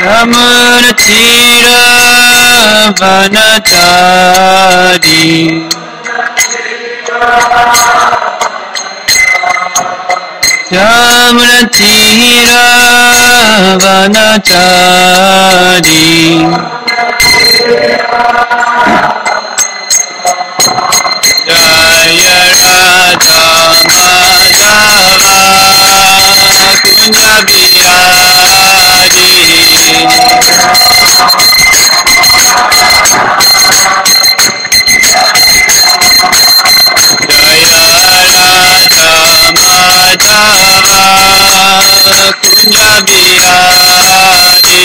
Yamuna Tira Vanachari Yamuna Tira Vanachari Jaya Radha Madhava Kunja Bihari Jaya Radha Madhava Kunja Bihari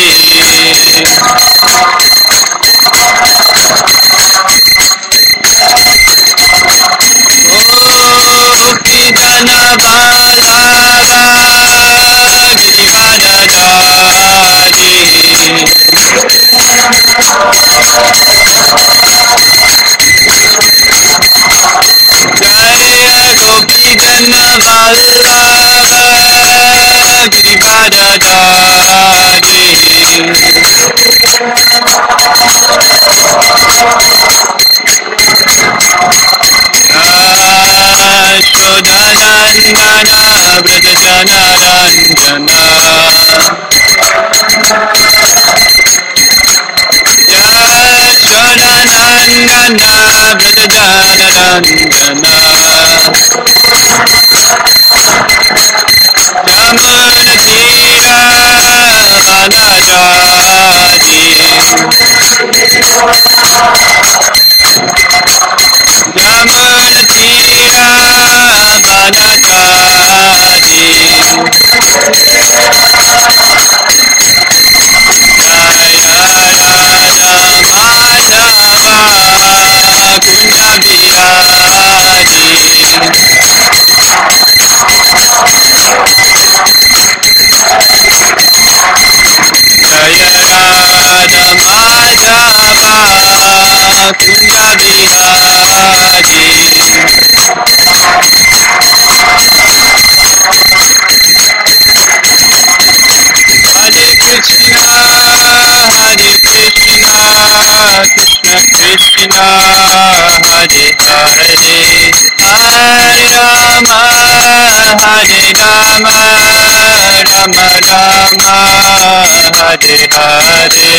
Gopijana Vallabha Giridharadhari Jaya Gopijana Vallabha Giridharadhari Yashodanandana Vrajajana Ranjana Yashodanandana Vrajajana Ranjana Yamuna Tira Vanachari Yamuna Tira Vanachari Jaya Radha Madhava Kunja Bihari Jaya Radha Madhava Kunja Bihari Hare Krishna, Hare Krishna, Krishna Krishna, Hare Hare, Hare Rama, Hare Rama, Rama Rama, Hare Hare.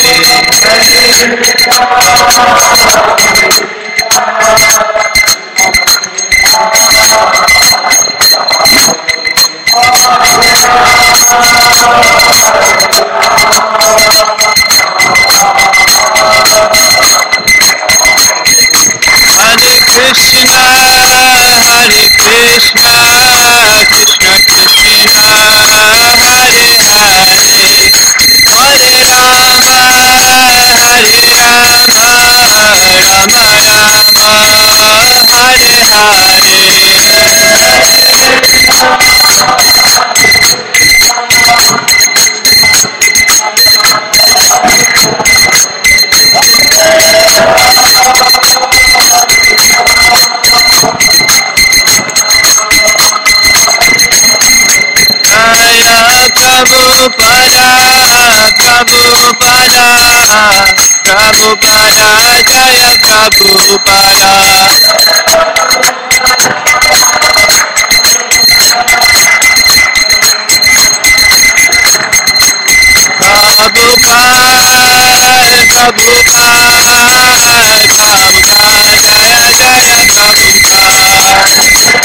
Hare Krishna, Hare Krishna, Krishna Krishna, Hare Hare, Hare Rama, Hare Rama, Rama Rama, Hare Hare. Jaya Prabhupada, Prabhupada, Prabhupada, Jaya Prabhupada. Prabhupada, Prabhupada, Prabhupada, Jaya Jaya Prabhupada.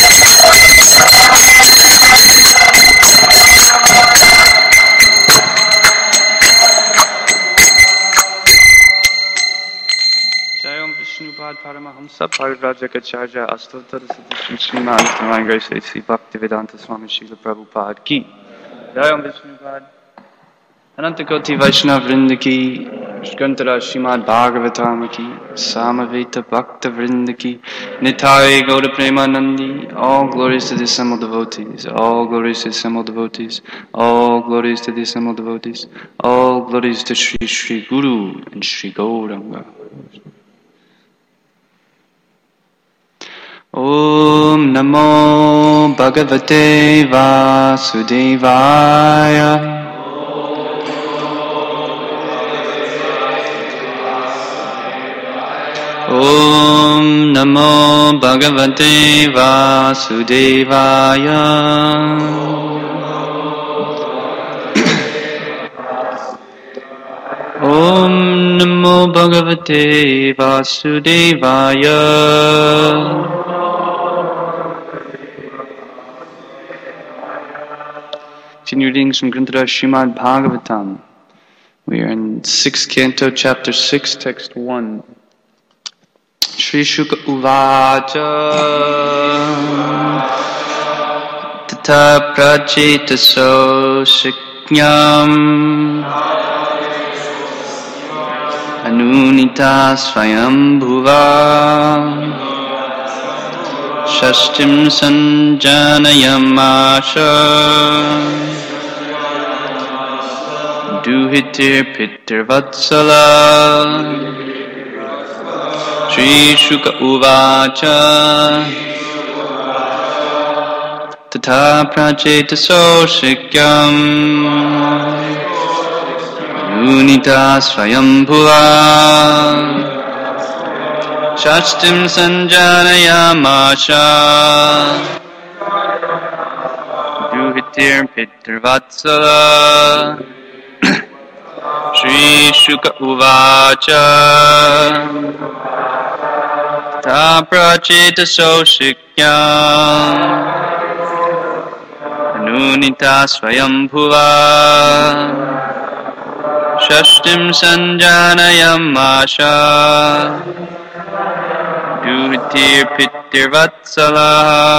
Jayam Vishnupad Paramahamsa Parivrajakacharya Astottara Siddhi Srimad Divine Grace Sri Bhaktivedanta Swami Srila Prabhupada Ki. Jayam Vishnupad Anantakoti Vaishnav Vrinda Ki, Shkantara Srimad Bhagavatam Ki, Samaveta Bhakta Vrinda Ki, Nitai Gauda Premanandi. All glories to the assembled devotees, all glories to the assembled devotees, all glories to the assembled devotees, all glories to Sri Sri Guru and Sri Gauranga. Om Namo Bhagavate Vasudevaya. Namo Bhagavate Vasudevaya. Om Namo Bhagavate Vasudevaya. Continue readings from Grantha Srimad Bhagavatam. We are in 6th Canto, Chapter 6, Text 1. Shri Shuka Uvacha Tata Prachetaso Shiknyam Anunita Swayambhuva Shashtim Sanjanayamasha Duhitir Pitir Vatsala Shri Shuka Uvacha Tata Prachetaso Shikyam Unita Swayambhuva Shashtim Sanjanayamasha Duhitir Pitir Vatsala Shri Shuka Uvacha Ta Prachetaso Shikyam Anunita Swayambhuva Shashtim Sanjanayamasha Duhitir Pitir Vatsala.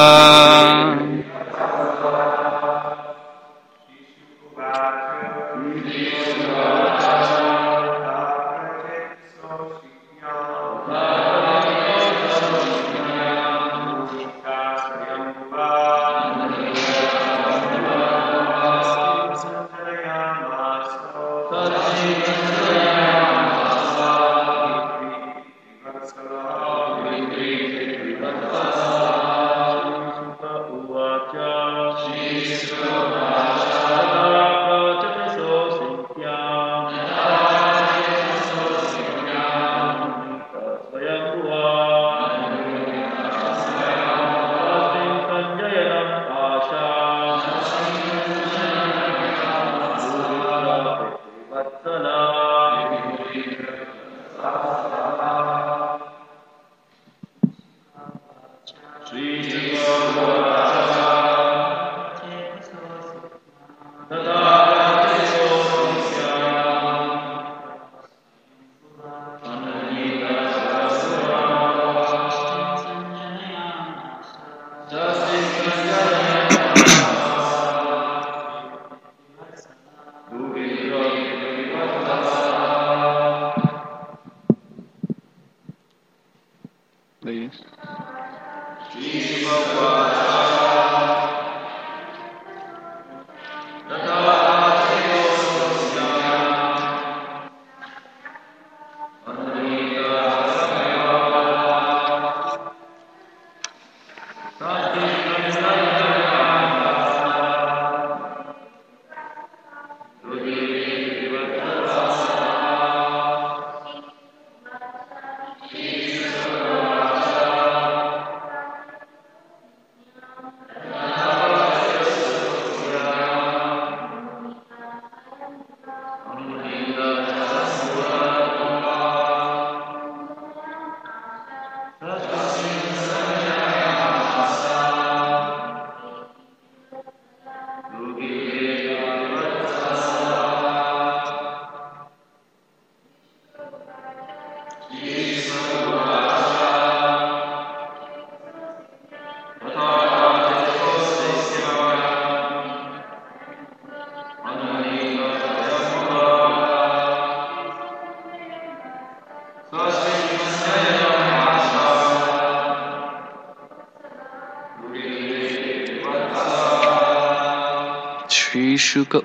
Shri Shuka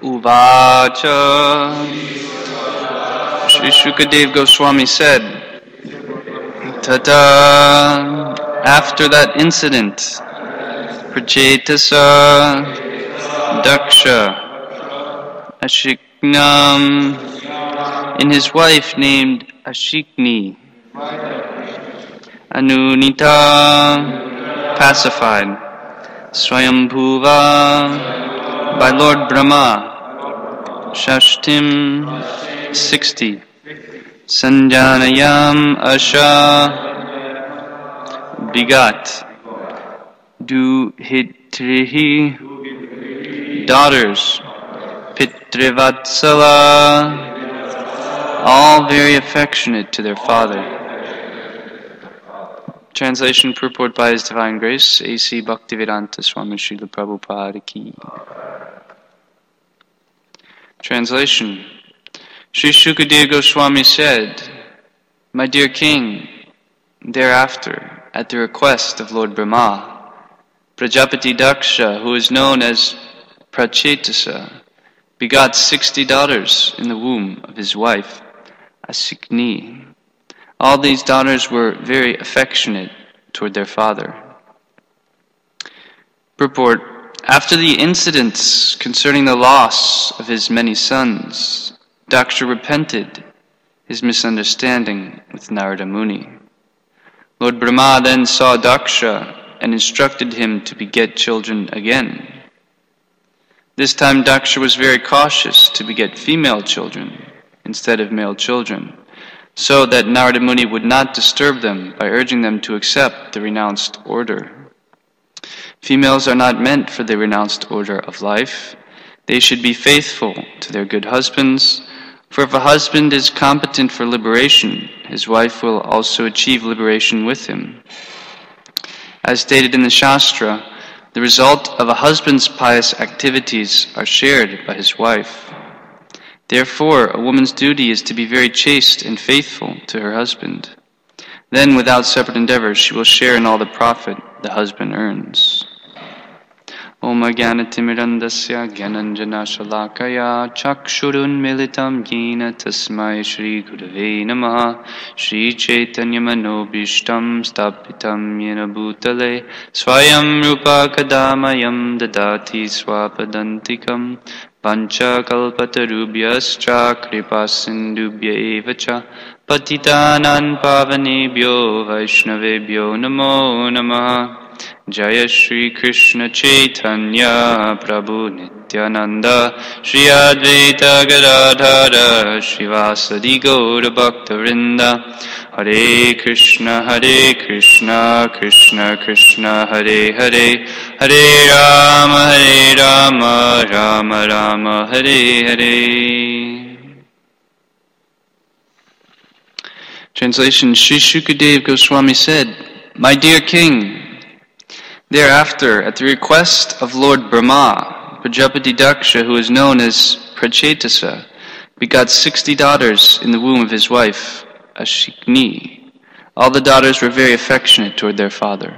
Uvacha. Shri Shukadev Goswami said, Tata, after that incident, Prachetasa, Daksha, Ashiknam, and his wife named Ashikni, Anunita, pacified. Swayambhuva, by Lord Brahma. Shashtim, 60. Sanjanayam Asha, begot. Duhitrihi, daughters. Pitrivatsala, all very affectionate to their father. Translation purport by His Divine Grace, A.C. Bhaktivedanta Swami Srila Prabhupada Ki. Translation. Sri Shukadeva Goswami said, "My dear king, thereafter, at the request of Lord Brahma, Prajapati Daksha, who is known as Prachetasa, begot 60 daughters in the womb of his wife, Asikni. All these daughters were very affectionate toward their father." Purport. After the incidents concerning the loss of his many sons, Daksha repented his misunderstanding with Narada Muni. Lord Brahma then saw Daksha and instructed him to beget children again. This time Daksha was very cautious to beget female children instead of male children, so that Narada Muni would not disturb them by urging them to accept the renounced order. Females are not meant for the renounced order of life. They should be faithful to their good husbands, for if a husband is competent for liberation, his wife will also achieve liberation with him. As stated in the Shastra, the result of a husband's pious activities are shared by his wife. Therefore, a woman's duty is to be very chaste and faithful to her husband. Then, without separate endeavors, she will share in all the profit the husband earns. Om Jnanatimidandasya Jnananjana Shalakaya Chakshurun Militam Yena Tasmai Shri Gurave Namaha Shri Chaitanya Manobishtam Stapitam Yena Bhutale Swayam Rupa Kadamayam Dadati Swapadantikam Pancha Kalpatarubhyascha Kripa Sindubhya Evacha Patitānaṁ Pavanebhyo Vaishnavebhyo Namo Namaha. Jaya Shri Krishna Chaitanya Prabhu Nityananda Shri Advaita Gadadhara Srivasadi Gaura Bhakta-vrinda. Hare Krishna Krishna Krishna Hare Hare Hare Rama Rama Rama Hare Hare. Translation. Sri Shukadeva Goswami said, "My dear king, thereafter, at the request of Lord Brahma, Prajapati Daksha, who is known as Prachetasa, begot 60 daughters in the womb of his wife, Ashikni. All the daughters were very affectionate toward their father."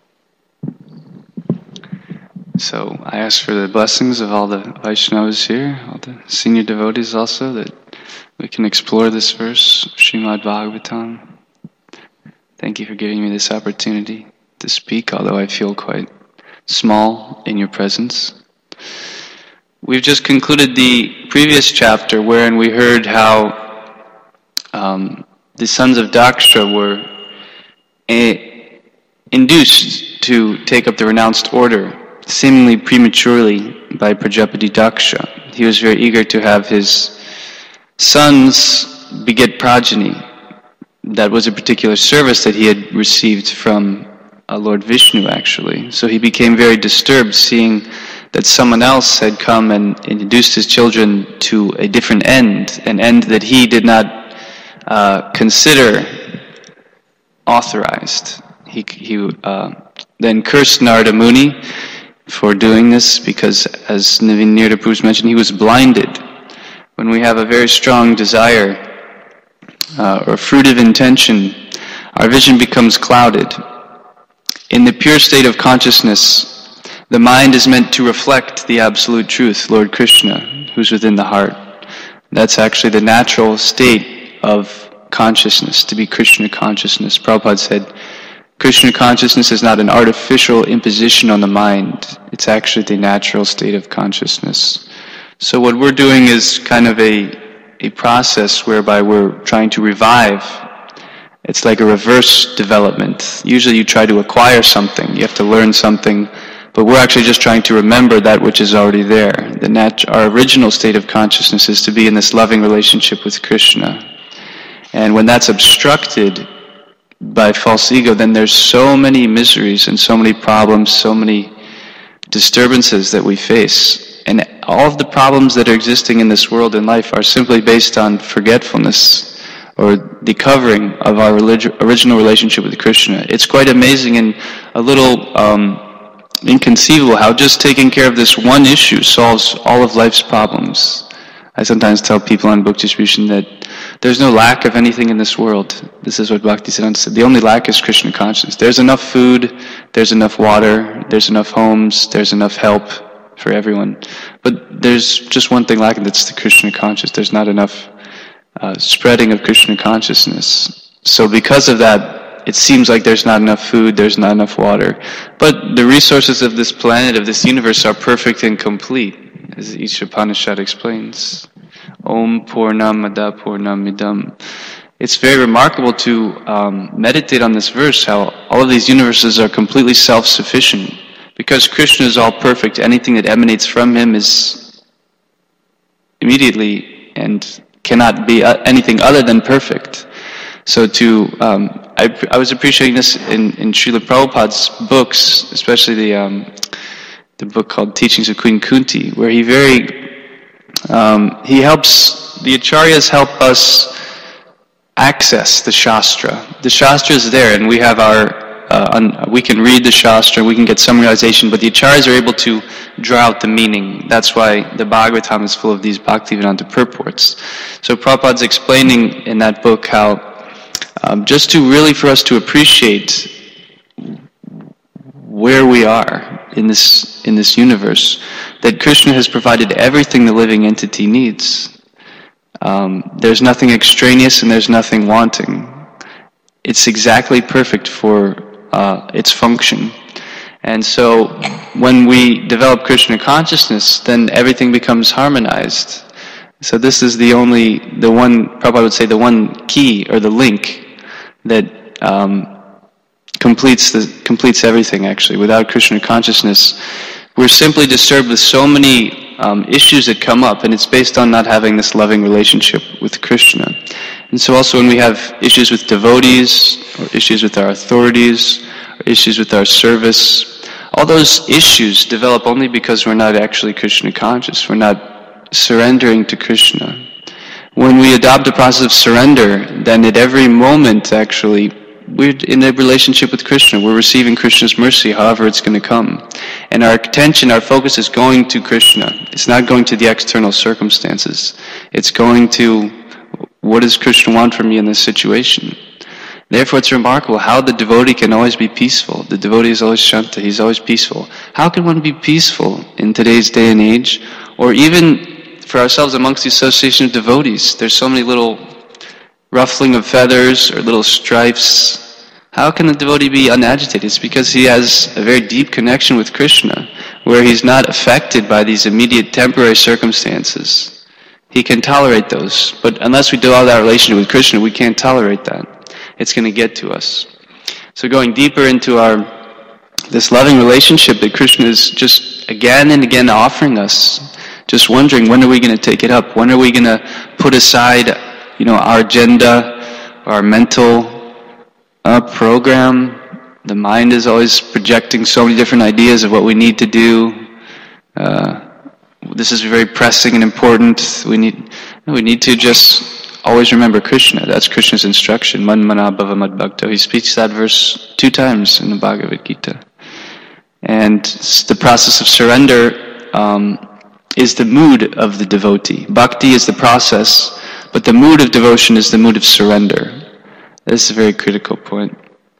So I ask for the blessings of all the Vaishnavas here, all the senior devotees also, that we can explore this verse of Srimad Bhagavatam. Thank you for giving me this opportunity to speak, although I feel quite small in your presence. We've just concluded the previous chapter wherein we heard how the sons of Daksha were induced to take up the renounced order, seemingly prematurely, by Prajapati Daksha. He was very eager to have his sons beget progeny. That was a particular service that he had received from Lord Vishnu, actually. So he became very disturbed seeing that someone else had come and introduced his children to a different end, an end that he did not consider authorized. He then cursed Narada Muni for doing this because, as Navin Nirdaprabhu mentioned, he was blinded. When we have a very strong desire or fruitive intention, our vision becomes clouded. In the pure state of consciousness, the mind is meant to reflect the absolute truth, Lord Krishna, who's within the heart. That's actually the natural state of consciousness, to be Krishna consciousness. Prabhupada said, Krishna consciousness is not an artificial imposition on the mind. It's actually the natural state of consciousness. So what we're doing is kind of a process whereby we're trying to revive It's like a reverse development. Usually you try to acquire something, you have to learn something, but we're actually just trying to remember that which is already there. Our original state of consciousness is to be in this loving relationship with Krishna. And when that's obstructed by false ego, then there's so many miseries and so many problems, so many disturbances that we face. And all of the problems that are existing in this world and life are simply based on forgetfulness or the covering of our original relationship with Krishna. It's quite amazing and a little inconceivable how just taking care of this one issue solves all of life's problems. I sometimes tell people on book distribution that there's no lack of anything in this world. This is what Bhaktisiddhanta said. The only lack is Krishna consciousness. There's enough food, there's enough water, there's enough homes, there's enough help for everyone. But there's just one thing lacking, that's the Krishna consciousness. There's not enough spreading of Krishna consciousness. So because of that, it seems like there's not enough food, there's not enough water. But the resources of this planet, of this universe, are perfect and complete, as each Upanishad explains. Om Purnamada Purnamidam. It's very remarkable to meditate on this verse, how all of these universes are completely self-sufficient. Because Krishna is all perfect, anything that emanates from him is immediately and cannot be anything other than perfect. So I was appreciating this in Srila Prabhupada's books, especially the book called Teachings of Queen Kunti, where he helps, the Acharyas help us access the Shastra. The Shastra is there, and we have we can read the Shastra, we can get some realization, but the Acharyas are able to draw out the meaning. That's why the Bhagavatam is full of these Bhaktivedanta purports. So Prabhupada's explaining in that book how just to really for us to appreciate where we are in this universe, that Krishna has provided everything the living entity needs. There's nothing extraneous and there's nothing wanting. It's exactly perfect for its function. And so when we develop Krishna consciousness, then everything becomes harmonized. So this is Prabhupada would say, the one key or the link that completes everything actually. Without Krishna consciousness, we're simply disturbed with so many issues that come up, and it's based on not having this loving relationship with Krishna. And so also when we have issues with devotees, or issues with our authorities, or issues with our service, all those issues develop only because we're not actually Krishna conscious. We're not surrendering to Krishna. When we adopt a process of surrender, then at every moment actually, we're in a relationship with Krishna. We're receiving Krishna's mercy, however it's going to come. And our attention, our focus is going to Krishna. It's not going to the external circumstances. It's going to, what does Krishna want from me in this situation? Therefore, it's remarkable how the devotee can always be peaceful. The devotee is always Shanta, he's always peaceful. How can one be peaceful in today's day and age? Or even for ourselves amongst the association of devotees, there's so many little ruffling of feathers or little strifes. How can the devotee be unagitated? It's because he has a very deep connection with Krishna, where he's not affected by these immediate temporary circumstances. He can tolerate those, but unless we develop that relationship with Krishna, we can't tolerate that. It's going to get to us. So going deeper into this loving relationship that Krishna is just again and again offering us, just wondering, when are we going to take it up? When are we going to put aside our agenda, our mental program? The mind is always projecting so many different ideas of what we need to do. This is very pressing and important. We need to just always remember Krishna. That's Krishna's instruction. Man mana bhava mad bhakto. He speaks that verse 2 times in the Bhagavad Gita. And the process of surrender is the mood of the devotee. Bhakti is the process, but the mood of devotion is the mood of surrender. This is a very critical point.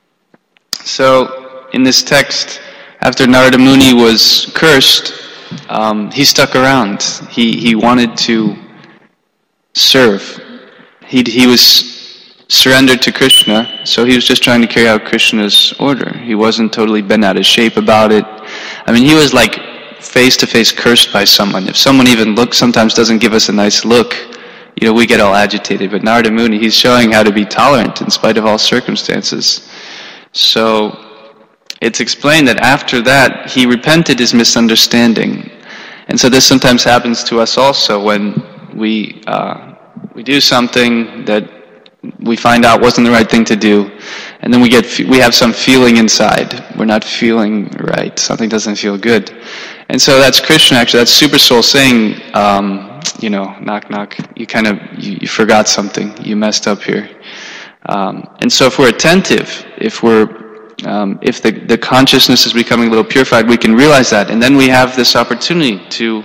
So, in this text, after Narada Muni was cursed, he stuck around. He wanted to serve. He was surrendered to Krishna, so he was just trying to carry out Krishna's order. He wasn't totally bent out of shape about it. I mean, he was face-to-face cursed by someone. If someone even sometimes doesn't give us a nice look, we get all agitated. But Narada Muni, he's showing how to be tolerant in spite of all circumstances. So it's explained that after that, he repented his misunderstanding. And so this sometimes happens to us also when we do something that we find out wasn't the right thing to do, and then we have some feeling inside. We're not feeling right. Something doesn't feel good. And so that's Krishna, actually. That's Super Soul saying, knock, knock. You forgot something. You messed up here. And so if we're attentive, if the consciousness is becoming a little purified, we can realize that. And then we have this opportunity to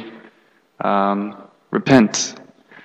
repent.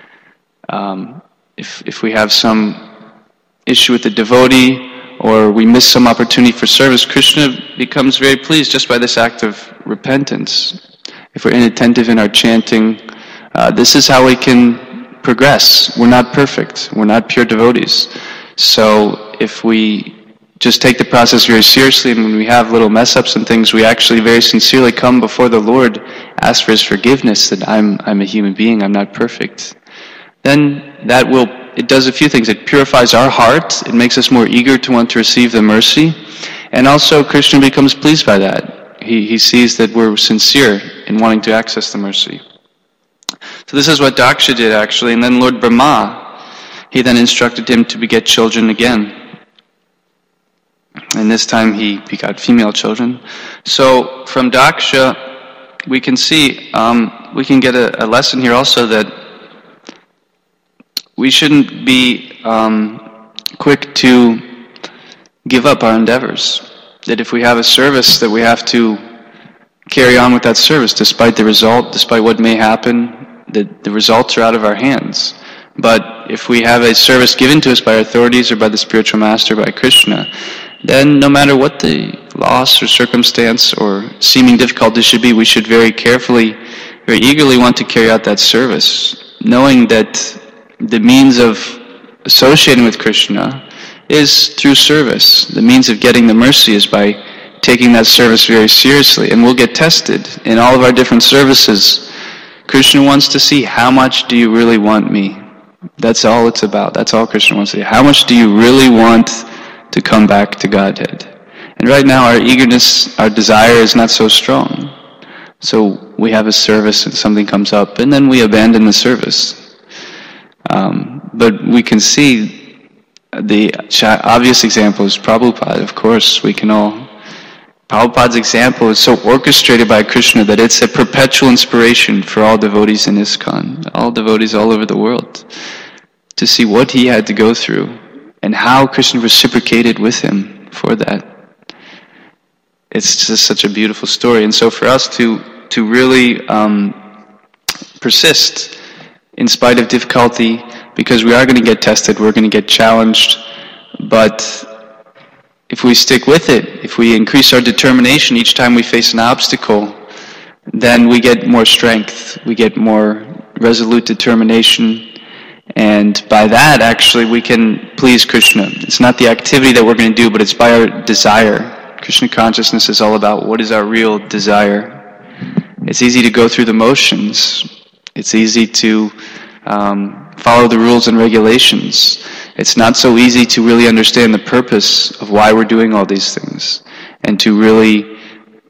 If we have some issue with the devotee, or we miss some opportunity for service, Krishna becomes very pleased just by this act of repentance. If we're inattentive in our chanting, this is how we can progress. We're not perfect. We're not pure devotees. So if we just take the process very seriously, and when we have little mess-ups and things, we actually very sincerely come before the Lord, ask for His forgiveness, that I'm a human being, I'm not perfect. Then it does a few things. It purifies our heart, it makes us more eager to want to receive the mercy, and also Krishna becomes pleased by that. He sees that we're sincere in wanting to access the mercy. So this is what Daksha did, actually, and then Lord Brahma, he then instructed him to beget children again. And this time he begot female children. So from Daksha, we can see, we can get a lesson here also, that we shouldn't be quick to give up our endeavors. That if we have a service, that we have to carry on with that service despite the result, despite what may happen, that the results are out of our hands. But if we have a service given to us by our authorities or by the spiritual master, by Krishna, then no matter what the loss or circumstance or seeming difficulty should be, we should very carefully, very eagerly want to carry out that service, knowing that the means of associating with Krishna is through service. The means of getting the mercy is by taking that service very seriously. And we'll get tested in all of our different services. Krishna wants to see, how much do you really want me? That's all it's about. That's all Krishna wants to see. How much do you really want to come back to Godhead? And right now our eagerness, our desire is not so strong. So we have a service and something comes up, and then we abandon the service. But we can see the obvious example is Prabhupada, of course. Prabhupada's example is so orchestrated by Krishna that it's a perpetual inspiration for all devotees in ISKCON, all devotees all over the world, to see what he had to go through and how Krishna reciprocated with him for that. It's just such a beautiful story. And so for us to really persist in spite of difficulty, because we are going to get tested, we're going to get challenged, but if we stick with it, if we increase our determination each time we face an obstacle, then we get more strength, we get more resolute determination, and by that actually we can please Krishna. It's not the activity that we're going to do, but it's by our desire. Krishna consciousness is all about what is our real desire. It's easy to go through the motions. It's easy to follow the rules and regulations. It's not so easy to really understand the purpose of why we're doing all these things, and to really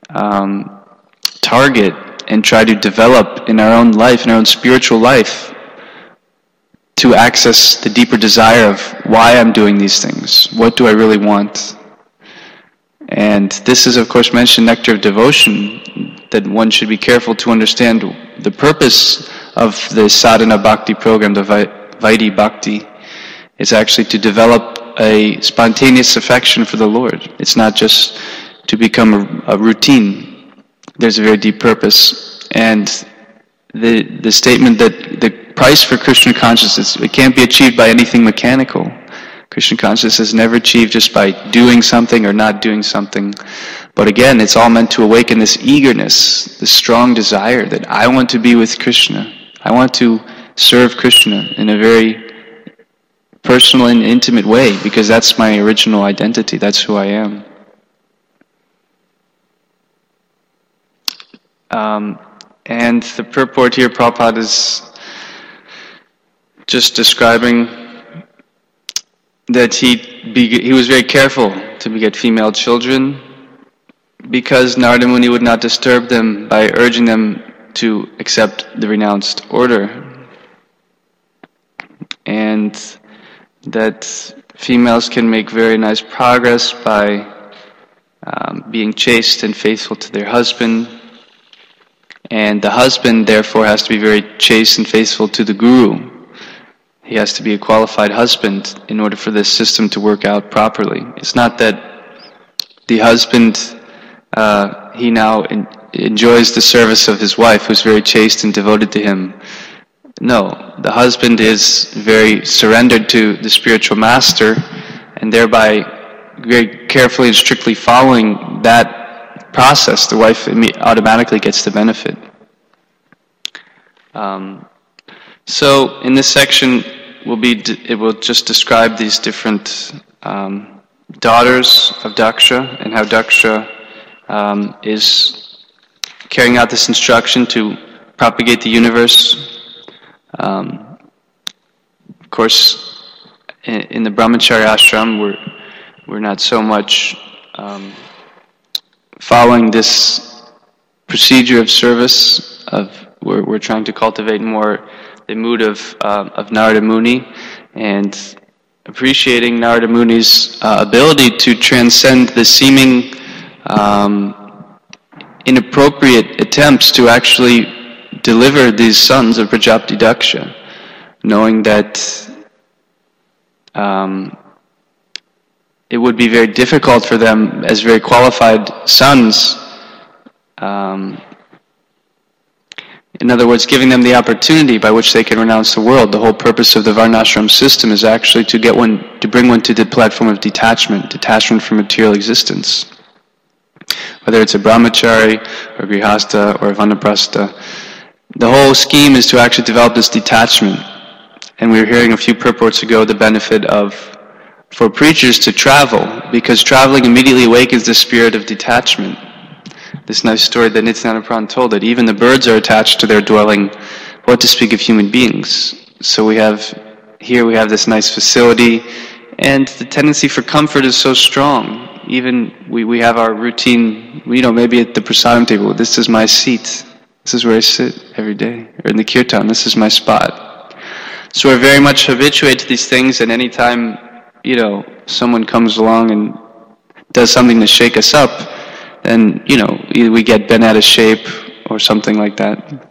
target and try to develop in our own life, in our own spiritual life, to access the deeper desire of why I'm doing these things. What do I really want? And this is, of course, mentioned in Nectar of Devotion, that one should be careful to understand the purpose of the sadhana bhakti program, the Vaidhi Bhakti, is actually to develop a spontaneous affection for the Lord. It's not just to become a routine. There's a very deep purpose. And the statement that the price for Krishna consciousness, it can't be achieved by anything mechanical. Krishna consciousness is never achieved just by doing something or not doing something. But again, it's all meant to awaken this eagerness, this strong desire that I want to be with Krishna. I want to serve Krishna in a very personal and intimate way, because that's my original identity. That's who I am. And the purport here, Prabhupada is just describing that he was very careful to beget female children because Narada Muni would not disturb them by urging them to accept the renounced order, and that females can make very nice progress by being chaste and faithful to their husband, and the husband therefore has to be very chaste and faithful to the guru. He has to be a qualified husband in order for this system to work out properly. It's not that the husband, he now enjoys the service of his wife who's very chaste and devoted to him. No, the husband is very surrendered to the spiritual master, and thereby very carefully and strictly following that process, the wife automatically gets the benefit. So in this section, it will just describe these different daughters of Daksha and how Daksha is carrying out this instruction to propagate the universe. Of course, in the Brahmacharya ashram, we're not so much following this procedure of service. We're trying to cultivate more the mood of Narada Muni and appreciating Narada Muni's ability to transcend the seeming inappropriate attempts to actually deliver these sons of Prajapati Daksha, knowing that it would be very difficult for them as very qualified sons. In other words, giving them the opportunity by which they can renounce the world. The whole purpose of the Varnashram system is actually to bring one to the platform of detachment from material existence. Whether it's a brahmachari, or grihastha, or vanaprastha, the whole scheme is to actually develop this detachment. And we were hearing a few purports ago the benefit for preachers to travel, because traveling immediately awakens the spirit of detachment. This nice story that Nityananda Prabhu told, that even the birds are attached to their dwelling, what to speak of human beings. So we have this nice facility, and the tendency for comfort is so strong. Even we have our routine, maybe at the prasadam table, this is my seat, this is where I sit every day, or in the kirtan, this is my spot. So we're very much habituated to these things, and anytime, someone comes along and does something to shake us up, then, either we get bent out of shape or something like that.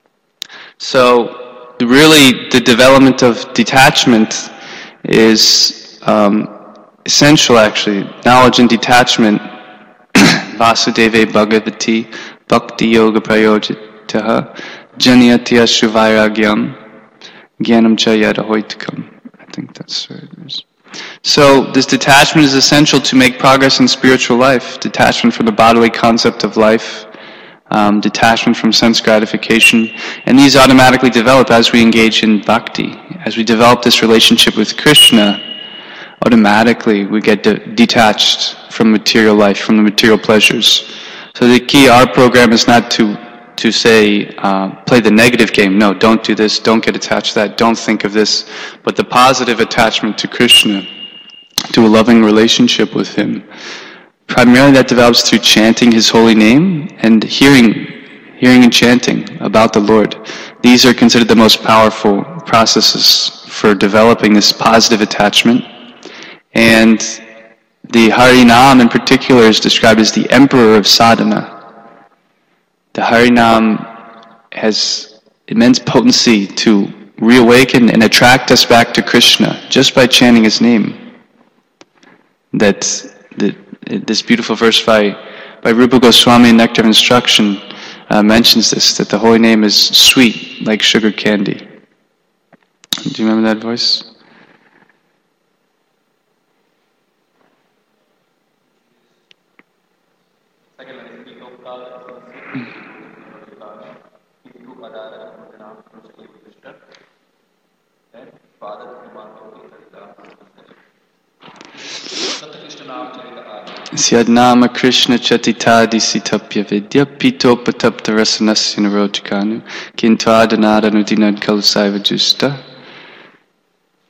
So, really, the development of detachment is essential, actually. Knowledge and detachment, Vasudeve Bhagavati Bhakti Yoga Prayojitaha Janyatya Shuvairagyam Gyanam Chayata Hoitkam. I think that's where it is. So this detachment is essential to make progress in spiritual life. Detachment from the bodily concept of life, detachment from sense gratification, and these automatically develop as we engage in bhakti. As we develop this relationship with Krishna, automatically we get detached from material life, from the material pleasures. So the key, our program is not to say, play the negative game. No, don't do this, don't get attached to that, don't think of this. But the positive attachment to Krishna, to a loving relationship with Him. Primarily that develops through chanting His holy name and hearing and chanting about the Lord. These are considered the most powerful processes for developing this positive attachment. And the Harinam in particular is described as the emperor of sadhana. The Harinam has immense potency to reawaken and attract us back to Krishna just by chanting His name. This beautiful verse by Rupa Goswami in Nectar of Instruction mentions this, that the holy name is sweet like sugar candy. Do you remember that voice? Syadnama Krishna Chatitadi Sitapya Vidya Pito Patapta Rasanasya Narojikanu Kintadanada Nudinad Kalusaiva Justa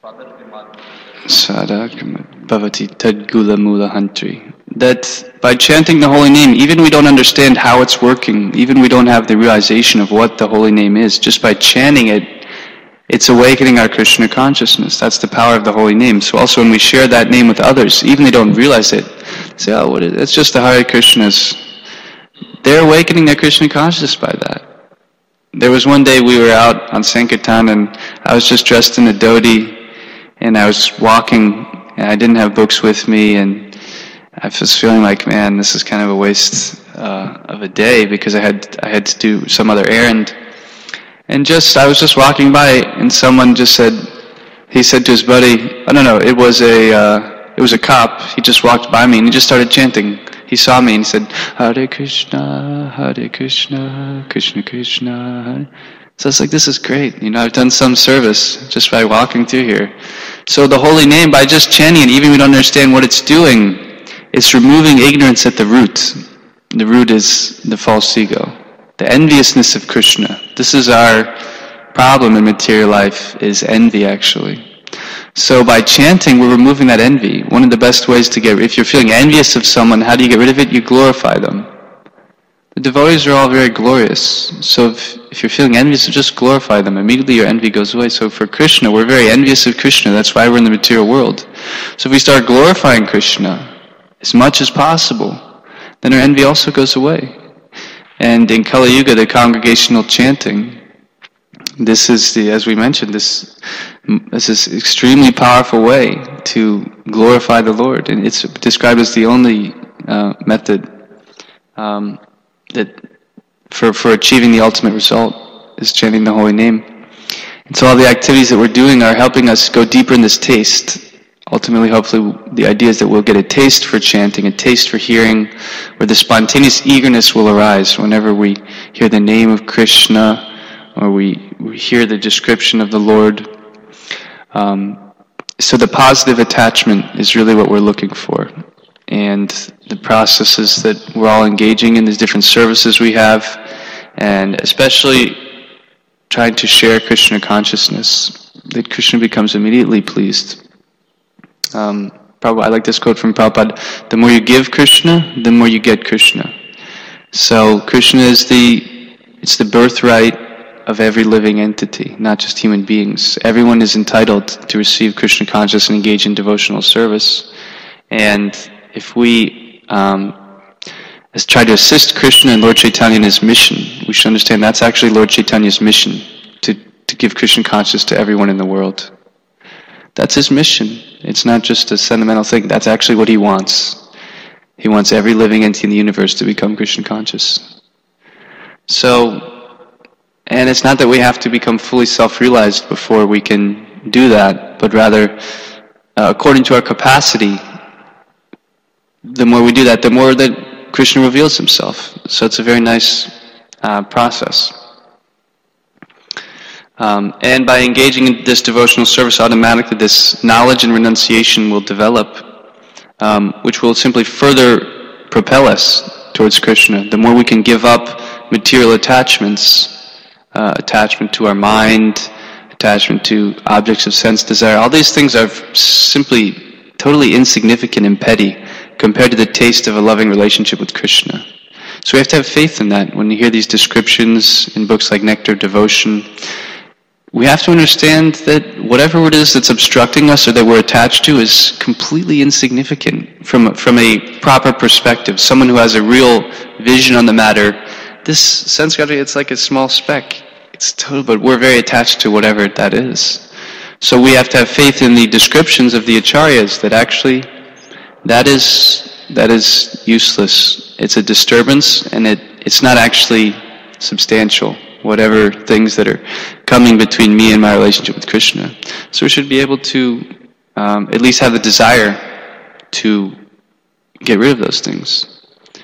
Sadhakam Bhavati Tadgula Mula Hantri. That by chanting the holy name, even we don't understand how it's working, even we don't have the realization of what the holy name is, just by chanting it, it's awakening our Krishna consciousness. That's the power of the holy name. So also when we share that name with others, even they don't realize it, they say, oh, what is it? It's just the Hare Krishnas. They're awakening their Krishna consciousness by that. There was one day we were out on Sankirtan and I was just dressed in a dhoti and I was walking and I didn't have books with me and I was feeling like, man, this is kind of a waste of a day because I had to do some other errand. And I was just walking by and someone just said, he said to his buddy, oh no, it was a cop. He just walked by me and he just started chanting. He saw me and he said, Hare Krishna, Krishna Krishna, Hare. So I was like, this is great. I've done some service just by walking through here. So the holy name, by just chanting it, even if we don't understand what it's doing, it's removing ignorance at the root. The root is the false ego, the enviousness of Krishna. This is our problem in material life, is envy actually. So by chanting, we're removing that envy. One of the best ways to if you're feeling envious of someone, how do you get rid of it? You glorify them. The devotees are all very glorious. So if you're feeling envious, just glorify them. Immediately your envy goes away. So for Krishna, we're very envious of Krishna. That's why we're in the material world. So if we start glorifying Krishna as much as possible, then our envy also goes away. And in Kali Yuga, the congregational chanting, this is as we mentioned, this is an extremely powerful way to glorify the Lord. And it's described as the only method that for achieving the ultimate result is chanting the holy name. And so all the activities that we're doing are helping us go deeper in this taste. Ultimately, hopefully, the idea is that we'll get a taste for chanting, a taste for hearing, where the spontaneous eagerness will arise whenever we hear the name of Krishna or we hear the description of the Lord. So the positive attachment is really what we're looking for. And the processes that we're all engaging in, the different services we have, and especially trying to share Krishna consciousness, that Krishna becomes immediately pleased. I like this quote from Prabhupada, the more you give Krishna, the more you get Krishna. So Krishna is it's the birthright of every living entity, not just human beings. Everyone is entitled to receive Krishna consciousness and engage in devotional service. And if we try to assist Krishna and Lord Chaitanya in his mission, we should understand that's actually Lord Chaitanya's mission, to give Krishna consciousness to everyone in the world. That's his mission. It's not just a sentimental thing. That's actually what he wants. He wants every living entity in the universe to become Krishna conscious. And it's not that we have to become fully self-realized before we can do that, but rather, according to our capacity, the more we do that, the more that Krishna reveals himself. So it's a very nice process. And by engaging in this devotional service, automatically this knowledge and renunciation will develop, which will simply further propel us towards Krishna. The more we can give up material attachments, attachment to our mind, attachment to objects of sense desire, all these things are simply totally insignificant and petty compared to the taste of a loving relationship with Krishna. So we have to have faith in that. When you hear these descriptions in books like Nectar of Devotion, we have to understand that whatever it is that's obstructing us or that we're attached to is completely insignificant from a proper perspective. Someone who has a real vision on the matter, this sense gravity, it's like a small speck. It's total, but we're very attached to whatever that is. So we have to have faith in the descriptions of the acharyas that actually that is useless. It's a disturbance, and it's not actually substantial. Whatever things that are coming between me and my relationship with Krishna. So we should be able to at least have the desire to get rid of those things.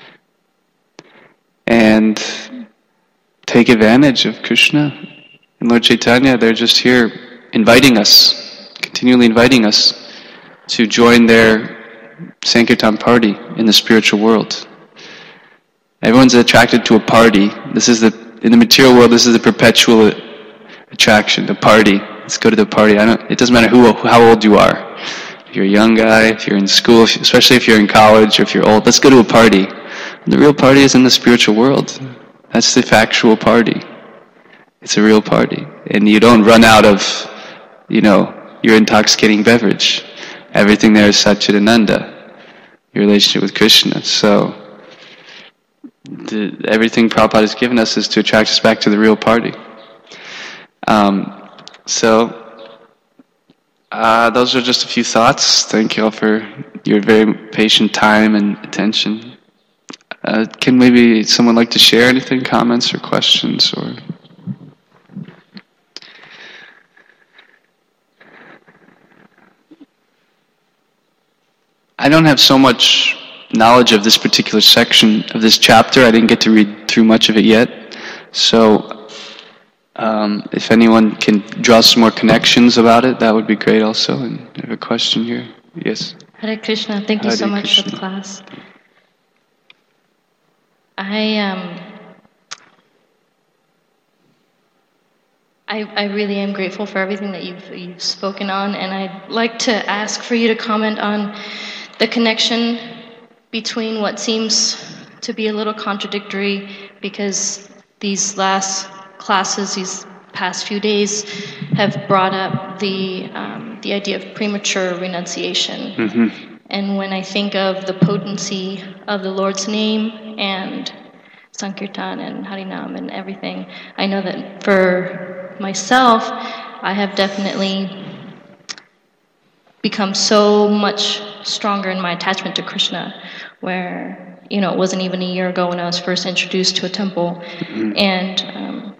And take advantage of Krishna and Lord Chaitanya. They're just here inviting us, continually inviting us to join their Sankirtan party in the spiritual world. Everyone's attracted to a party. In the material world, this is a perpetual attraction, a party. Let's go to the party. It doesn't matter how old you are. If you're a young guy, if you're in school, especially if you're in college or if you're old, let's go to a party. And the real party is in the spiritual world. That's the factual party. It's a real party. And you don't run out of, your intoxicating beverage. Everything there is Satchidananda, your relationship with Krishna. So, everything Prabhupada has given us is to attract us back to the real party. Those are just a few thoughts. Thank you all for your very patient time and attention. Can maybe someone like to share anything, comments or questions? Or I don't have so much knowledge of this particular section of this chapter. I didn't get to read through much of it yet. So if anyone can draw some more connections about it, that would be great also. And I have a question here. Yes? Hare Krishna. Thank you so much for the class. I really am grateful for everything that you've spoken on, and I'd like to ask for you to comment on the connection between what seems to be a little contradictory, because these last classes, these past few days, have brought up the idea of premature renunciation. Mm-hmm. And when I think of the potency of the Lord's name and Sankirtan and Harinam and everything, I know that for myself, I have definitely become so much stronger in my attachment to Krishna, where, it wasn't even a year ago when I was first introduced to a temple. Mm-hmm. And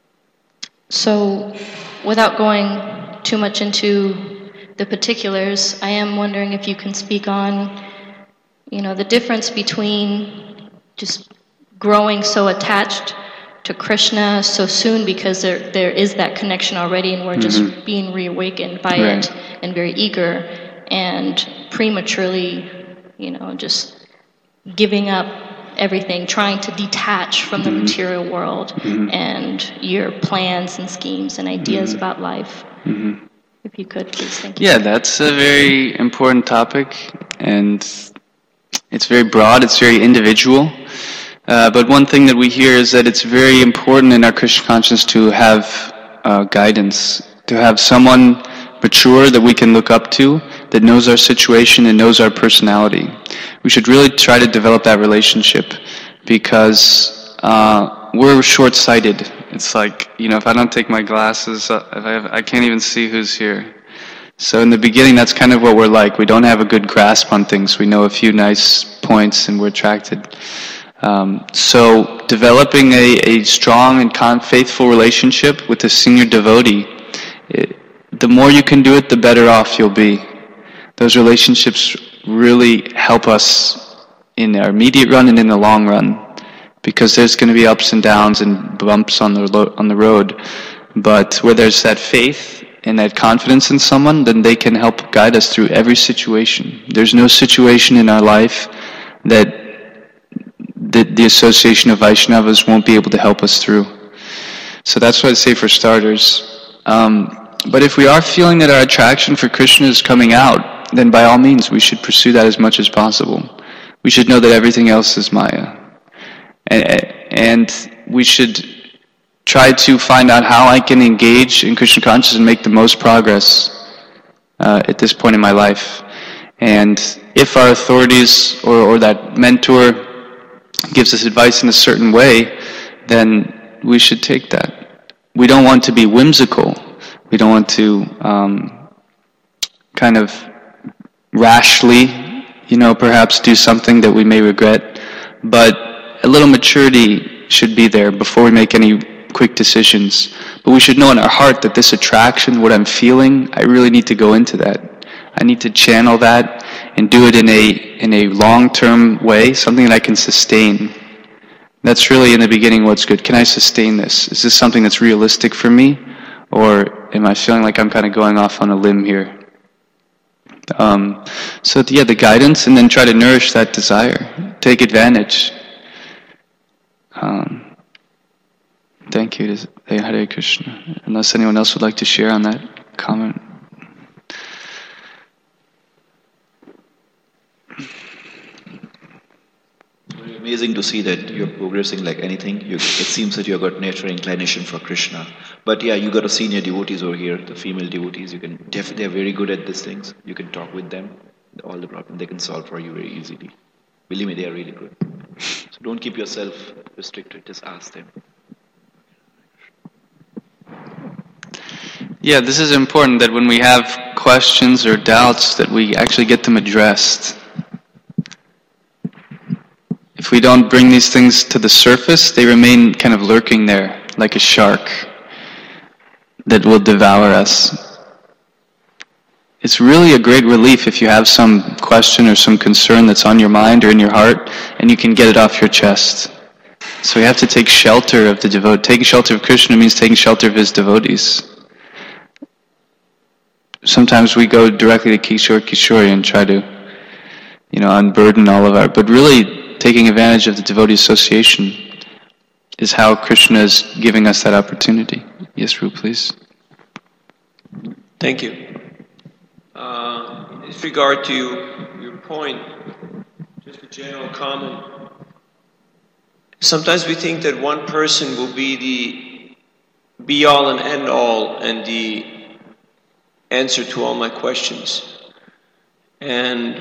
so without going too much into the particulars, I am wondering if you can speak on, the difference between just growing so attached to Krishna so soon, because there is that connection already, and we're just being reawakened by it and very eager, and prematurely, just giving up everything, trying to detach from the material world and your plans and schemes and ideas about life. If you could, please. Thank you. Yeah, that's a very important topic, and it's very broad, it's very individual. But one thing that we hear is that it's very important in our Krishna consciousness to have guidance, to have someone mature that we can look up to, that knows our situation and knows our personality. We should really try to develop that relationship, because we're short-sighted. It's like, if I don't take my glasses, I can't even see who's here. So in the beginning, that's kind of what we're like. We don't have a good grasp on things. We know a few nice points and we're attracted. So developing a strong and faithful relationship with a senior devotee, the more you can do it, the better off you'll be. Those relationships really help us in our immediate run and in the long run, because there's going to be ups and downs and bumps on the road. But where there's that faith and that confidence in someone, then they can help guide us through every situation. There's no situation in our life that the association of Vaishnavas won't be able to help us through. So that's what I'd say for starters. But if we are feeling that our attraction for Krishna is coming out, then by all means we should pursue that as much as possible. We should know that everything else is Maya. And we should try to find out how I can engage in Krishna consciousness and make the most progress at this point in my life. And if our authorities or that mentor gives us advice in a certain way, then we should take that. We don't want to be whimsical. We don't want to kind of rashly, perhaps do something that we may regret. But a little maturity should be there before we make any quick decisions. But we should know in our heart that this attraction, what I'm feeling, I really need to go into that. I need to channel that and do it in a long-term way, something that I can sustain. That's really in the beginning what's good. Can I sustain this? Is this something that's realistic for me? Or am I feeling like I'm kind of going off on a limb here? So the guidance, and then try to nourish that desire. Take advantage. Thank you. Hare Krishna. Unless anyone else would like to share on that comment. Very amazing to see that you're progressing like anything. It seems that you've got natural inclination for Krishna. But yeah, you got a senior devotees over here, the female devotees. They're very good at these things. You can talk with them. All the problems they can solve for you very easily. Believe me, they are really good. So don't keep yourself restricted. Just ask them. Yeah, this is important that when we have questions or doubts that we actually get them addressed. If we don't bring these things to the surface, they remain kind of lurking there, like a shark that will devour us. It's really a great relief if you have some question or some concern that's on your mind or in your heart, and you can get it off your chest. So we have to take shelter of the devotee. Taking shelter of Krishna means taking shelter of his devotees. Sometimes we go directly to Kishori and try to, unburden all of our, but really taking advantage of the devotee association is how Krishna is giving us that opportunity. Yes, Ru, please. Thank you. In this regard to your point, just a general comment. Sometimes we think that one person will be the be-all and end-all and the answer to all my questions. And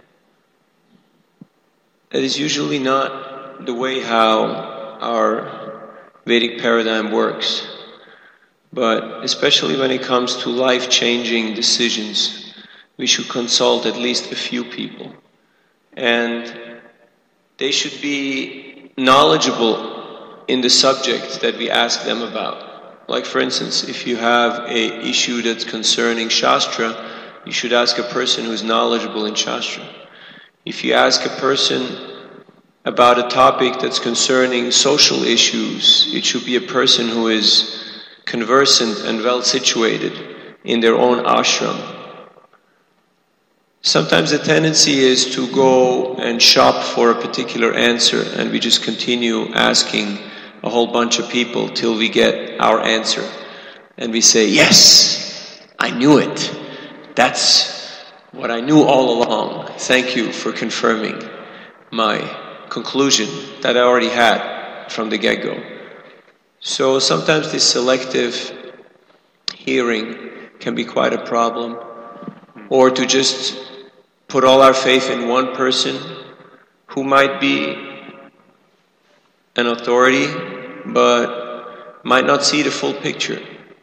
that is usually not the way how our Vedic paradigm works. But especially when it comes to life-changing decisions, we should consult at least a few people. And they should be knowledgeable in the subject that we ask them about. Like for instance, if you have an issue that's concerning Shastra, you should ask a person who's knowledgeable in Shastra. If you ask a person about a topic that's concerning social issues, it should be a person who is conversant and well situated in their own ashram. Sometimes the tendency is to go and shop for a particular answer, and we just continue asking a whole bunch of people till we get our answer. And we say, yes, I knew it. That's what I knew all along. Thank you for confirming my conclusion that I already had from the get-go. So sometimes this selective hearing can be quite a problem. Or to just put all our faith in one person who might be an authority but might not see the full picture.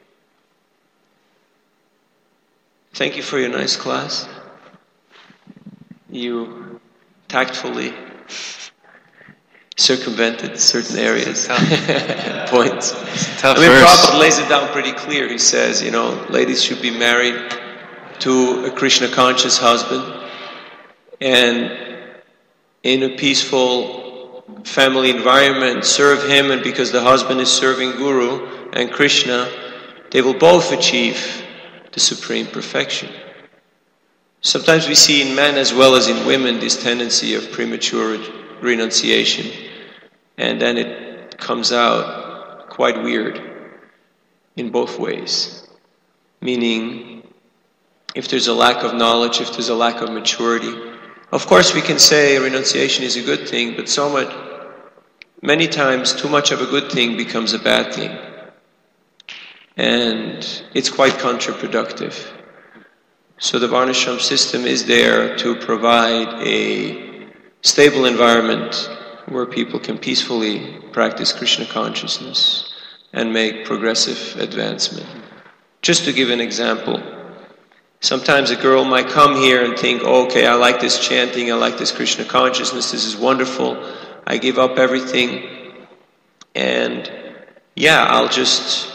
Thank you for your nice class. You tactfully circumvented certain areas, points. Prabhupada lays it down pretty clear. He says, ladies should be married to a Krishna conscious husband, and in a peaceful family environment serve him, and because the husband is serving Guru and Krishna, they will both achieve the supreme perfection. Sometimes we see in men as well as in women this tendency of premature renunciation, and then it comes out quite weird in both ways. Meaning, if there's a lack of knowledge, if there's a lack of maturity, of course we can say renunciation is a good thing, but many times too much of a good thing becomes a bad thing. And it's quite counterproductive. So the Varnashram system is there to provide a stable environment where people can peacefully practice Krishna consciousness and make progressive advancement. Just to give an example, sometimes a girl might come here and think, okay, I like this chanting, I like this Krishna consciousness, this is wonderful, I give up everything, and yeah, I'll just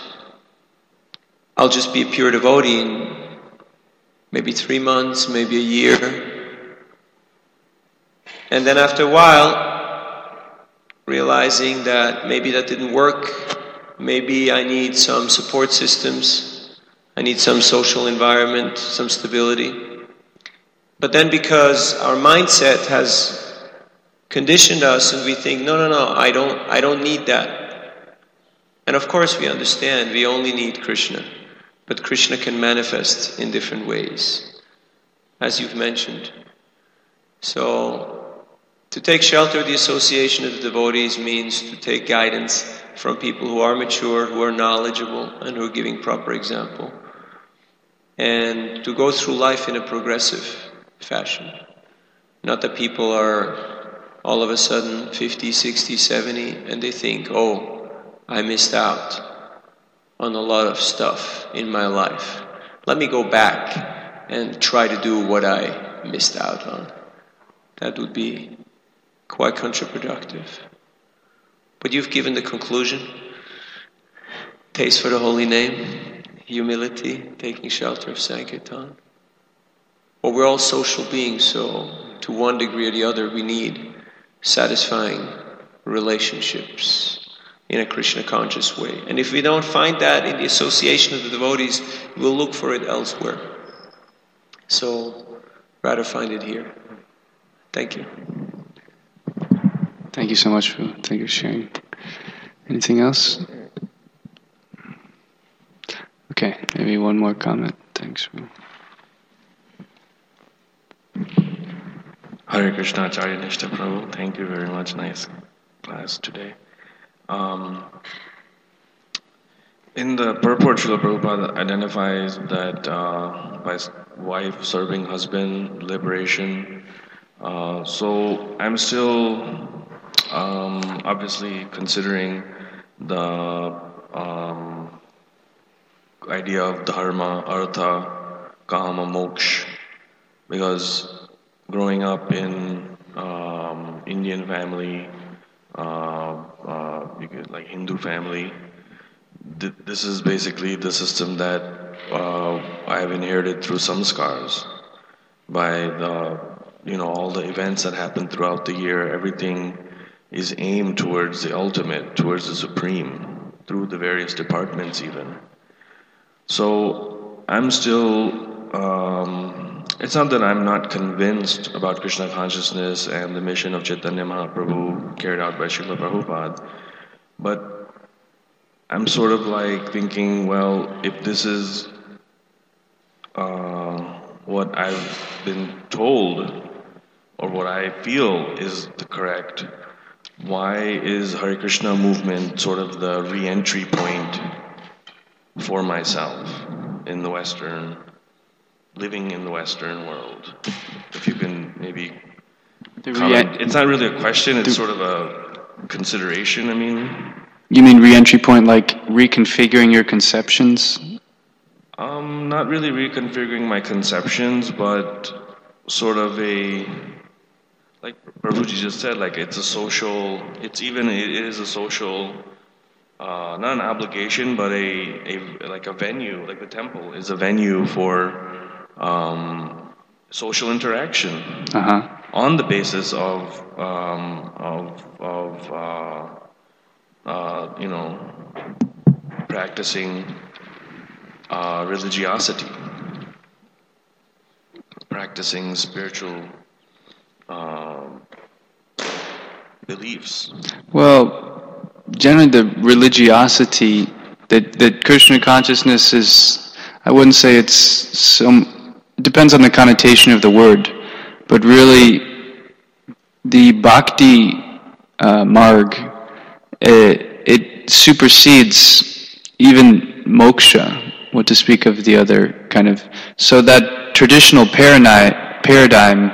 be a pure devotee in maybe 3 months, maybe a year. And then after a while, realizing that maybe that didn't work, maybe I need some support systems, I need some social environment, some stability. But then because our mindset has conditioned us and we think, no, I don't need that. And of course we understand we only need Krishna, but Krishna can manifest in different ways, as you've mentioned. So, to take shelter of the association of the devotees means to take guidance from people who are mature, who are knowledgeable, and who are giving proper example. And to go through life in a progressive fashion. Not that people are all of a sudden 50, 60, 70, and they think, oh, I missed out on a lot of stuff in my life. Let me go back and try to do what I missed out on. That would be quite counterproductive. But you've given the conclusion. Taste for the holy name, humility, taking shelter of Sankirtan. Well, we're all social beings, so to one degree or the other we need satisfying relationships in a Krishna conscious way. And if we don't find that in the association of the devotees, we'll look for it elsewhere. So, rather find it here. Thank you. Thank you so much. Thank you for sharing. Anything else? Okay, maybe one more comment. Thanks. Hare Krishna, Acharya Nishta Prabhu. Thank you very much. Nice class today. In the purport, Srila Prabhupada identifies that by wife serving husband, liberation. So I'm still obviously considering the idea of dharma, artha, kama, moksha, because growing up in Indian family, like Hindu family, this is basically the system that I have inherited through samskars by the all the events that happen throughout the year. Everything is aimed towards the ultimate, towards the supreme, through the various departments even. So I'm still, it's not that I'm not convinced about Krishna consciousness and the mission of Chaitanya Mahaprabhu carried out by Srila Prabhupada, but I'm sort of like thinking, well, if this is what I've been told, or what I feel is the correct, why is Hare Krishna movement sort of the re-entry point for myself in the living in the Western world? If you can maybe comment. It's not really a question, it's sort of a consideration, I mean. You mean re-entry point like reconfiguring your conceptions? Not really reconfiguring my conceptions, but sort of like Prabhuji just said, like it is a social, not an obligation, but like a venue, like the temple is a venue for social interaction on the basis of practicing religiosity, practicing spiritual beliefs. Well, generally the religiosity that Krishna consciousness is, I wouldn't say it depends on the connotation of the word, but really the bhakti marg, it supersedes even moksha, what to speak of the other kind of. So that traditional paradigm,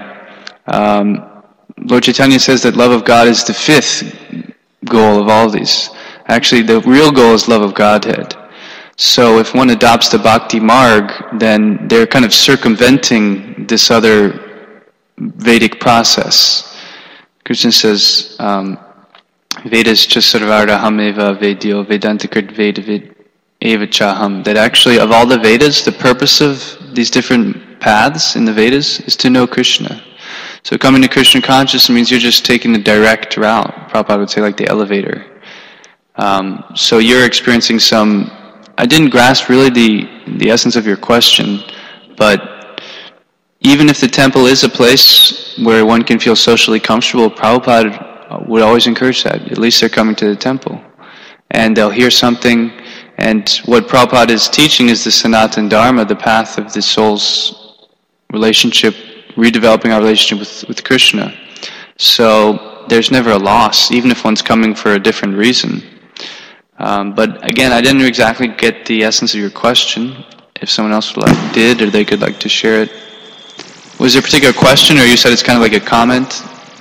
Lord Chaitanya says that love of God is the fifth goal of all these. Actually, the real goal is love of Godhead. So if one adopts the bhakti marg, then they're kind of circumventing this other Vedic process. Krishna says, Vedas chasarvardaham eva vedyo vedantakrit veda eva chaham. That actually, of all the Vedas, the purpose of these different paths in the Vedas is to know Krishna. So coming to Krishna consciousness means you're just taking the direct route. Prabhupada would say like the elevator. So you're experiencing some, I didn't grasp really the essence of your question, but even if the temple is a place where one can feel socially comfortable, Prabhupada would always encourage that. At least they're coming to the temple. and they'll hear something, and what Prabhupada is teaching is the Sanatana Dharma, the path of the soul's relationship, redeveloping our relationship with Krishna. So there's never a loss, even if one's coming for a different reason. But again, I didn't exactly get the essence of your question. If someone else did, or they could like to share it. Was there a particular question, or you said it's kind of like a comment?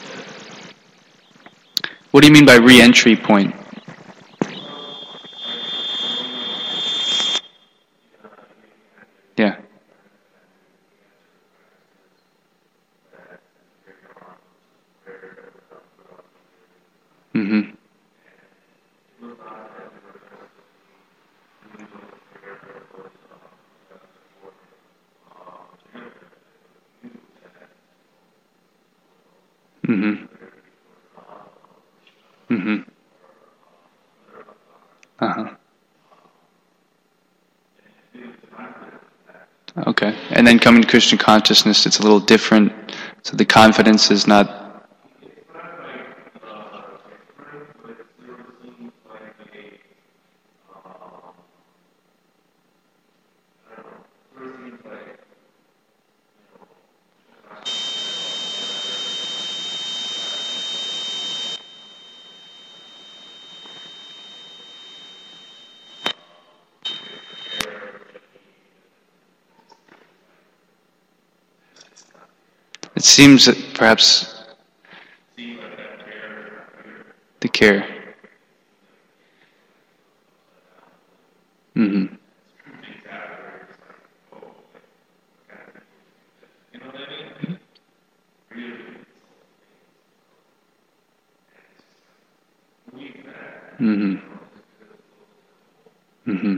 What do you mean by re-entry point? Yeah. Mm-hmm. Mm-hmm. Mm-hmm. Uh-huh. Okay. And then coming to Krishna consciousness, it's a little different. So the confidence is not... It seems that perhaps the care. Mm-hmm. Mm-hmm. Mm-hmm.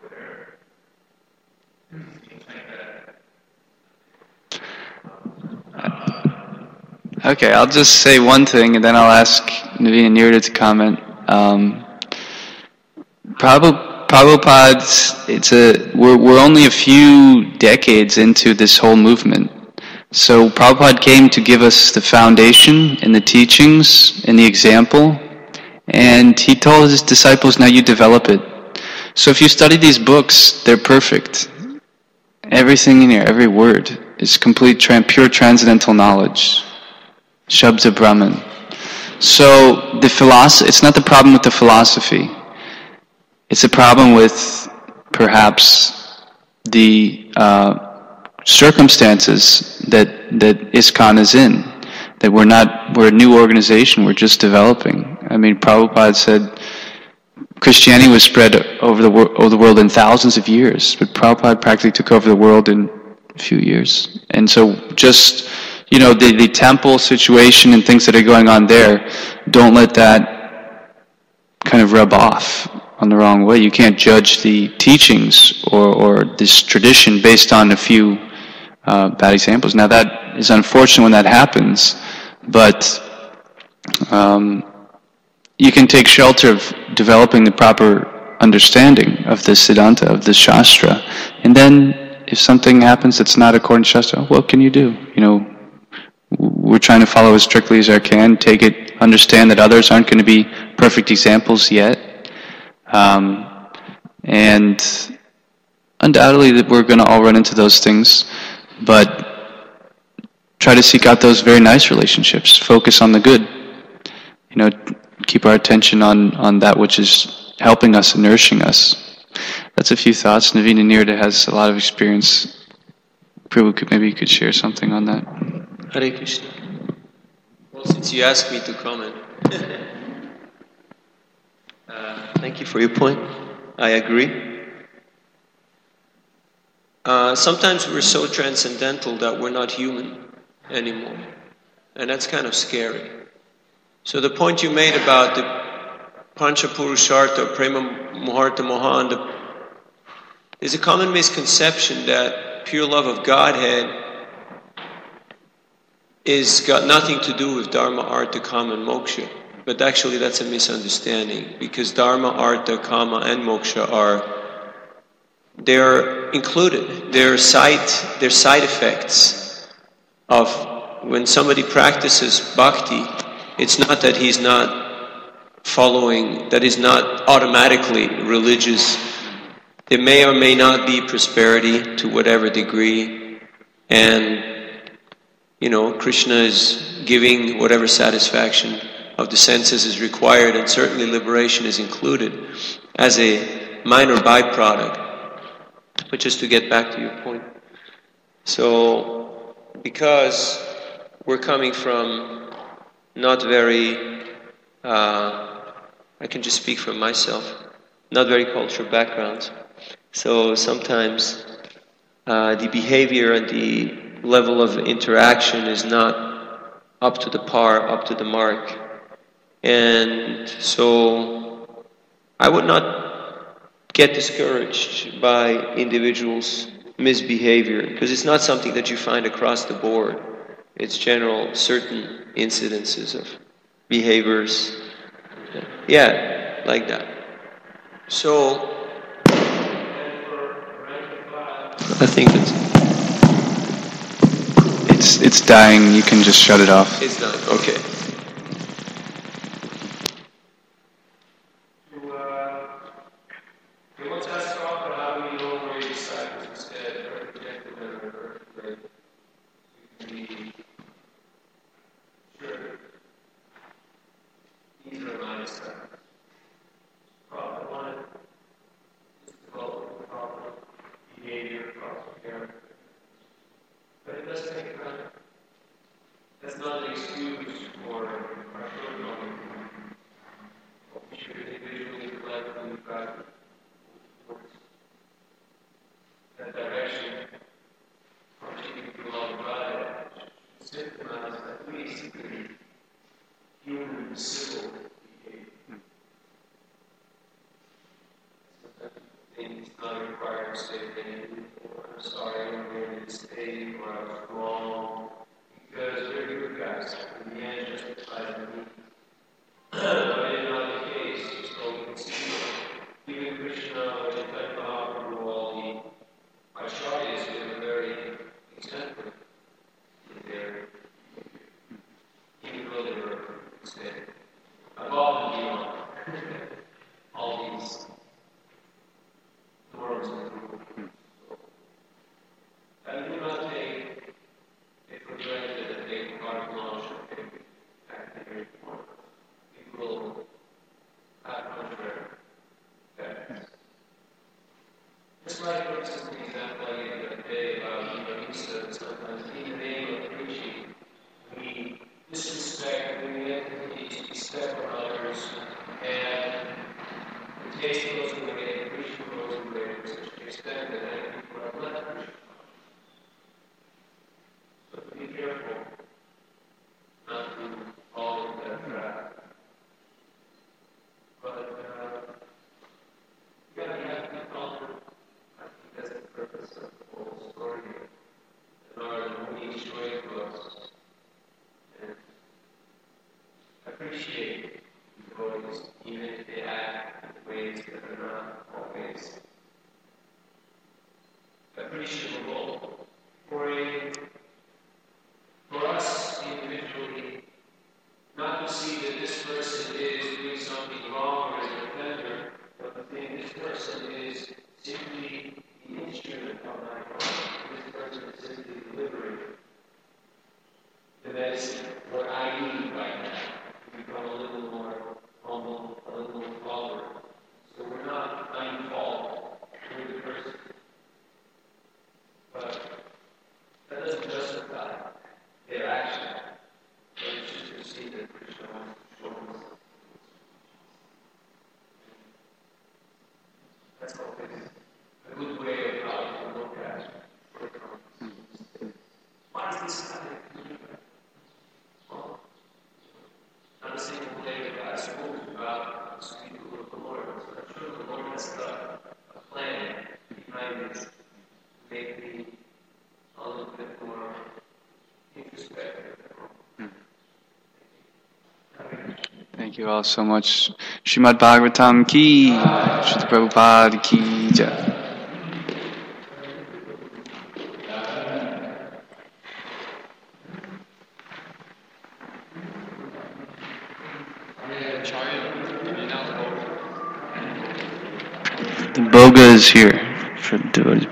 Okay, I'll just say one thing, and then I'll ask Naveen and Nirda to comment. Prabhupada's, we're only a few decades into this whole movement. So Prabhupada came to give us the foundation and the teachings and the example, and he told his disciples, now you develop it. So if you study these books, they're perfect. Everything in here, every word, is complete, pure transcendental knowledge. Shabda Brahman. So the philosophy, it's not the problem with the philosophy. It's a problem with perhaps the circumstances that ISKCON is in. That we're a new organization, we're just developing. I mean, Prabhupada said Christianity was spread over the world in thousands of years, but Prabhupada practically took over the world in a few years. And so just, the temple situation and things that are going on there, don't let that kind of rub off on the wrong way. You can't judge the teachings or this tradition based on a few bad examples. Now that is unfortunate when that happens, but you can take shelter of developing the proper understanding of the Siddhanta, of the Shastra, and then if something happens that's not according to Shastra, what can you do? We're trying to follow as strictly as I can, take it, understand that others aren't going to be perfect examples yet, and undoubtedly that we're going to all run into those things, but try to seek out those very nice relationships, focus on the good, keep our attention on that which is helping us and nourishing us. That's a few thoughts. Naveen and Nirda has a lot of experience. Prabhu, maybe you could share something on that. Hare Krishna. Well, since you asked me to comment, thank you for your point. I agree. Sometimes we're so transcendental that we're not human anymore. And that's kind of scary. So the point you made about the Pancha Purushartha, Prema Muharta Mohan, there's a common misconception that pure love of Godhead is got nothing to do with Dharma, Artha, Kama, and Moksha. But actually that's a misunderstanding, because Dharma, Artha, Kama, and Moksha they're included. They're side effects of when somebody practices bhakti. It's not that he's not following, that is not automatically religious. There may or may not be prosperity to whatever degree, and Krishna is giving whatever satisfaction of the senses is required, and certainly liberation is included as a minor byproduct. But just to get back to your point, so because we're coming from not very, I can just speak for myself, not very cultural backgrounds, so sometimes the behavior and the level of interaction is not up to the par, up to the mark. And so I would not get discouraged by individuals' misbehavior, because it's not something that you find across the board. It's general, certain incidences of behaviors. Yeah, like that. So I think It's dying. You can just shut it off. it's done. Okay. Thank you all so much. Srimad Bhagavatam ki, Srila Prabhupada ki jai. Acharya yoga is here for the devotees.